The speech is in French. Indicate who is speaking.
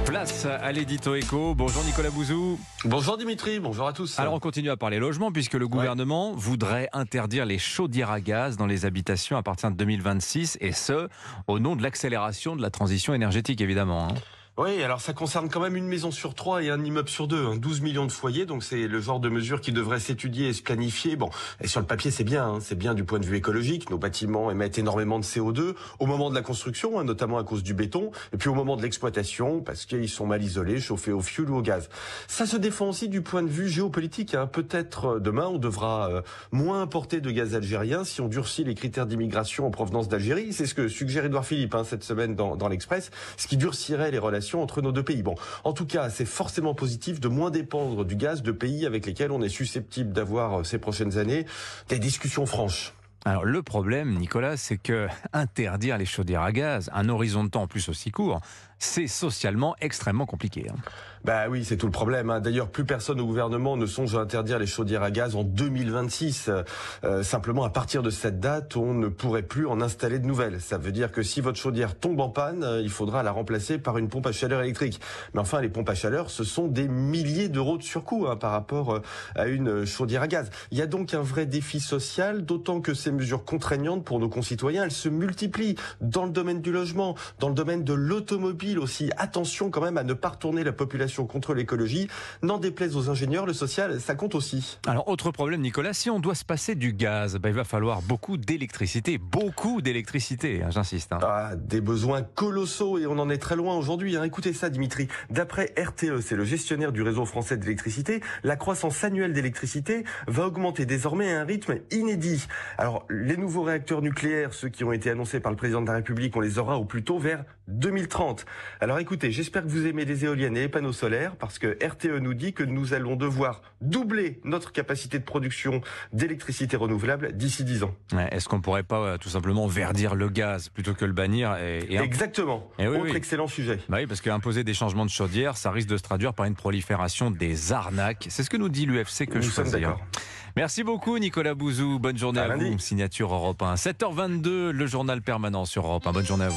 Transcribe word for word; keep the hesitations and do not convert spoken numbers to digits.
Speaker 1: Place à l'édito éco. Bonjour Nicolas Bouzou.
Speaker 2: Bonjour Dimitri, bonjour à tous.
Speaker 1: Alors on continue à parler logement puisque le gouvernement ouais. voudrait interdire les chaudières à gaz dans les habitations à partir de deux mille vingt-six et ce, au nom de l'accélération de la transition énergétique évidemment. Hein.
Speaker 2: Oui, alors ça concerne quand même une maison sur trois et un immeuble sur deux, hein, douze millions de foyers, donc c'est le genre de mesure qui devrait s'étudier et se planifier. Bon, et sur le papier c'est bien, hein, c'est bien du point de vue écologique, nos bâtiments émettent énormément de C O deux au moment de la construction, hein, notamment à cause du béton, et puis au moment de l'exploitation, parce qu'ils sont mal isolés, chauffés au fioul ou au gaz. Ça se défend aussi du point de vue géopolitique, hein. Peut-être demain on devra euh, moins importer de gaz algérien si on durcit les critères d'immigration en provenance d'Algérie, c'est ce que suggère Édouard Philippe hein, cette semaine dans, dans l'Express, ce qui durcirait les relations entre nos deux pays. Bon, en tout cas, c'est forcément positif de moins dépendre du gaz de pays avec lesquels on est susceptible d'avoir ces prochaines années des discussions franches.
Speaker 1: Alors le problème, Nicolas, c'est que interdire les chaudières à gaz, un horizon de temps en plus aussi court, c'est socialement extrêmement compliqué. Hein.
Speaker 2: Bah oui, c'est tout le problème. Hein. D'ailleurs, plus personne au gouvernement ne songe à interdire les chaudières à gaz en deux mille vingt-six. Euh, simplement, à partir de cette date, on ne pourrait plus en installer de nouvelles. Ça veut dire que si votre chaudière tombe en panne, il faudra la remplacer par une pompe à chaleur électrique. Mais enfin, les pompes à chaleur, ce sont des milliers d'euros de surcoût hein, par rapport à une chaudière à gaz. Il y a donc un vrai défi social, d'autant que ces mesures contraignantes pour nos concitoyens, elles se multiplient dans le domaine du logement, dans le domaine de l'automobile aussi. Attention quand même à ne pas retourner la population contre l'écologie. N'en déplaise aux ingénieurs, le social, ça compte aussi.
Speaker 1: Alors, autre problème, Nicolas, si on doit se passer du gaz, bah, il va falloir beaucoup d'électricité. Beaucoup d'électricité, hein, j'insiste. Hein.
Speaker 2: Ah, des besoins colossaux et on en est très loin aujourd'hui. Hein. Écoutez ça, Dimitri. D'après R T E, c'est le gestionnaire du réseau français d'électricité, la croissance annuelle d'électricité va augmenter désormais à un rythme inédit. Alors, les nouveaux réacteurs nucléaires, ceux qui ont été annoncés par le président de la République, on les aura au plus tôt vers deux mille trente. Alors écoutez, j'espère que vous aimez les éoliennes et les panneaux solaires parce que R T E nous dit que nous allons devoir doubler notre capacité de production d'électricité renouvelable d'ici dix ans.
Speaker 1: Ouais, est-ce qu'on pourrait pas euh, tout simplement verdir le gaz plutôt que le bannir et, et
Speaker 2: Exactement.
Speaker 1: Et oui,
Speaker 2: Autre
Speaker 1: oui.
Speaker 2: excellent sujet.
Speaker 1: Bah oui, parce qu'imposer des changements de chaudière, ça risque de se traduire par une prolifération des arnaques. C'est ce que nous dit l'U F C que
Speaker 2: nous
Speaker 1: je
Speaker 2: sommes d'accord.
Speaker 1: Merci beaucoup Nicolas Bouzou. Bonne journée à,
Speaker 2: à
Speaker 1: vous. Signature Europe un. sept heures vingt-deux, le journal permanent sur Europe un. Bonne journée à vous.